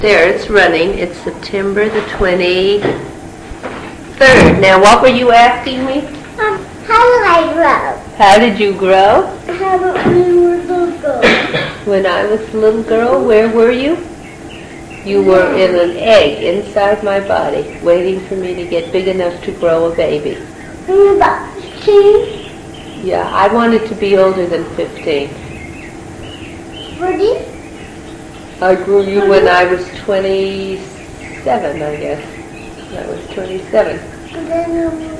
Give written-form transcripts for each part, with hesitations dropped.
There, it's running. It's September the 23rd. Now, what were you asking me? How did I grow? How did you grow? How about when you were a little girl? When I was a little girl, where were you? You were in an egg inside my body, waiting for me to get big enough to grow a baby. About 15? Yeah, I wanted to be older than 15. 40? I grew you when I was 27, I guess. I was 27. And then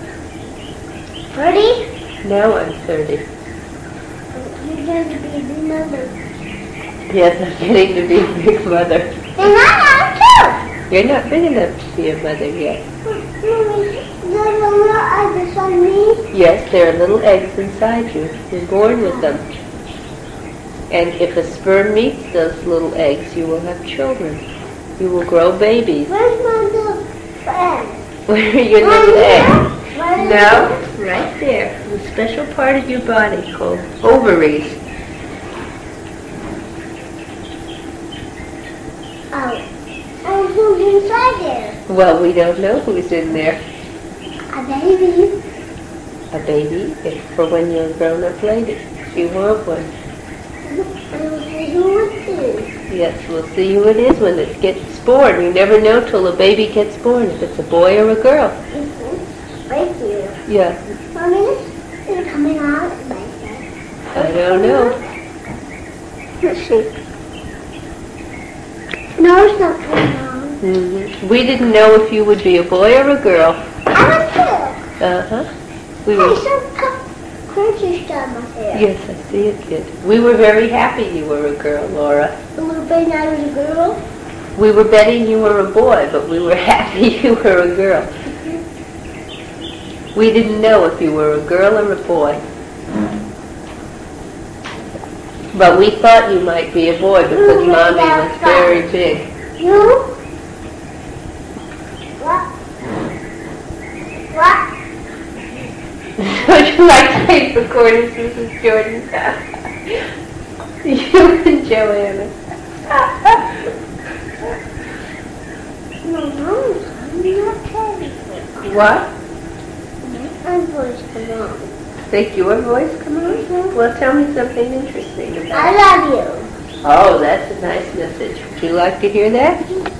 30? Now I'm 30. You're going to be a big mother. Yes, I'm getting to be a big mother. And I am too! You're not big enough to be a mother yet. Mommy, there's a little eggs on me. Yes, there are little eggs inside you. You're born with them. And if a sperm meets those little eggs, you will have children. You will grow babies. Where's my little friend? Where are your little eggs? Right No, right there. A special part of your body called ovaries. Oh. And who's inside there? Well, we don't know who's in there. A baby. A baby is for when you're a grown-up lady. If you want one. And we'll see who it is. Yes, we'll see who it is when it gets born. You never know till a baby gets born, if it's a boy or a girl. Right here. Yeah, Mommy, is it coming out like that? I don't know. Let's see. No, it's not coming out. We didn't know if you would be a boy or a girl. I want to. Uh-huh. We Hey, were, some crunchy stuff in my hair. yes, I see it, kid. We were very happy you were a girl, Laura. A little baby I was a girl. We were betting you were a boy, but we were happy you were a girl. We didn't know if you were a girl or a boy. But we thought you might be a boy because Mommy was very big. You? What? What? Would you like to take the corners, Mrs. Jordan? You and Joanna. No, I'm not telling you. What? My voice come on. Think your voice come on? Well, tell me something interesting about it. I love you. Oh, that's a nice message. Would you like to hear that?